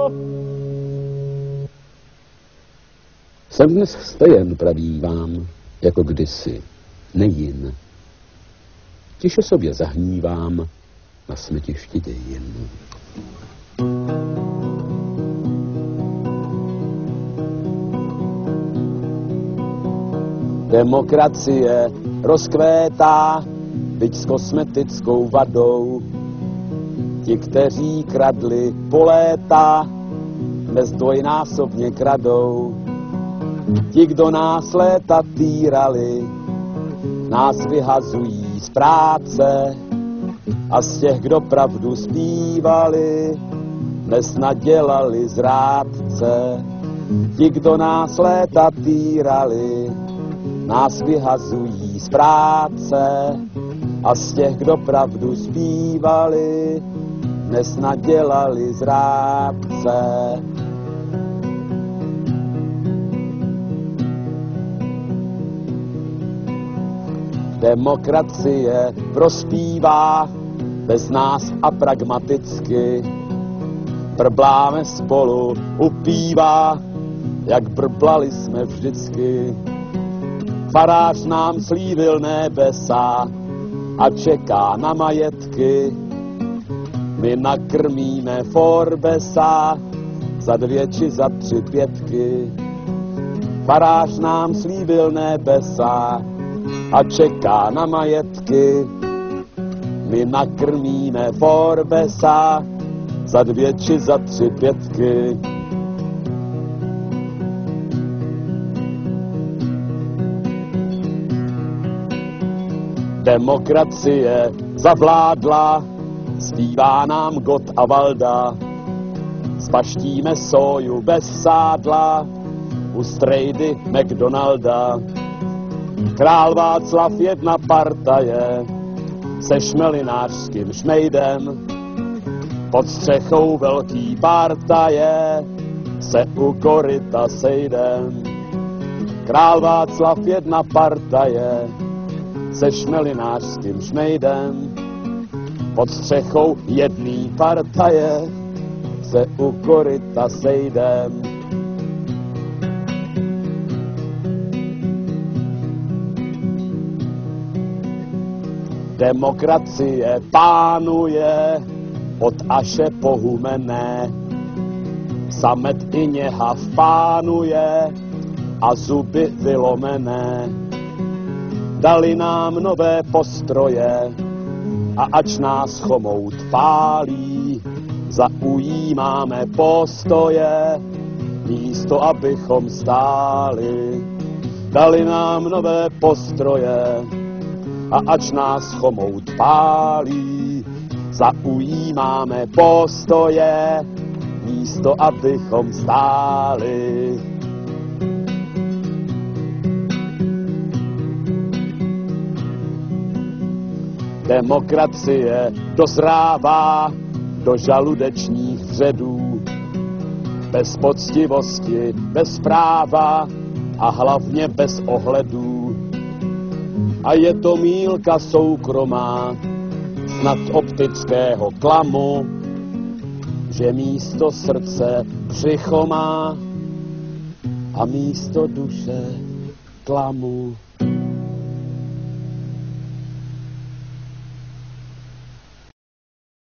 Jsem dnes stejen, praví vám, jako kdysi, nejin. Tiše sobě zahnívám na smetišti dějin. Demokracie rozkvétá, byť s kosmetickou vadou. Ti, kteří kradli po léta, dnes dvojnásobně kradou. Ti, kdo nás léta týrali, nás vyhazují z práce a z těch, kdo pravdu zpívali, dnes nadělali zrádce. Ti, kdo nás léta týrali, nás vyhazují z práce a z těch, kdo pravdu zpívali, dnes nadělali zrádce. Demokracie prospívá bez nás a pragmaticky. Brbláme spolu u piva, jak brblali jsme vždycky. Farář nám slíbil nebesa a čeká na majetky. My nakrmíme Forbesa za 2 či za 3 pětky. Farář nám slíbil nebesa a čeká na majetky. My nakrmíme Forbesa za 2 či za 3 pětky. Demokracie zavládla, zpívá nám Gott a Valda. Spaštíme soju bez sádla u strejdy McDonalda. Král Václav jedna partaje se šmelinářským šmejdem. Pod střechou velký partaje se u koryta sejdem. Král Václav jedna partaje se šmelinářským šmejdem. Pod střechou jedný partaje se u koryta sejdem. Demokracie pánuje od Aše po Humenné. Samet i Něhav pánuje a zuby vylomené. Dali nám nové postroje a ač nás chomout pálí, zaujímáme postoje, místo abychom stáli. Dali nám nové postroje a ač nás chomout pálí, zaujímáme postoje, místo abychom stáli. Demokracie dozrává do žaludečních vředů, bez poctivosti, bez práva a hlavně bez ohledů. A je to mýlka soukromá, snad optického klamu, že místo srdce břicho má a místo duše klamu.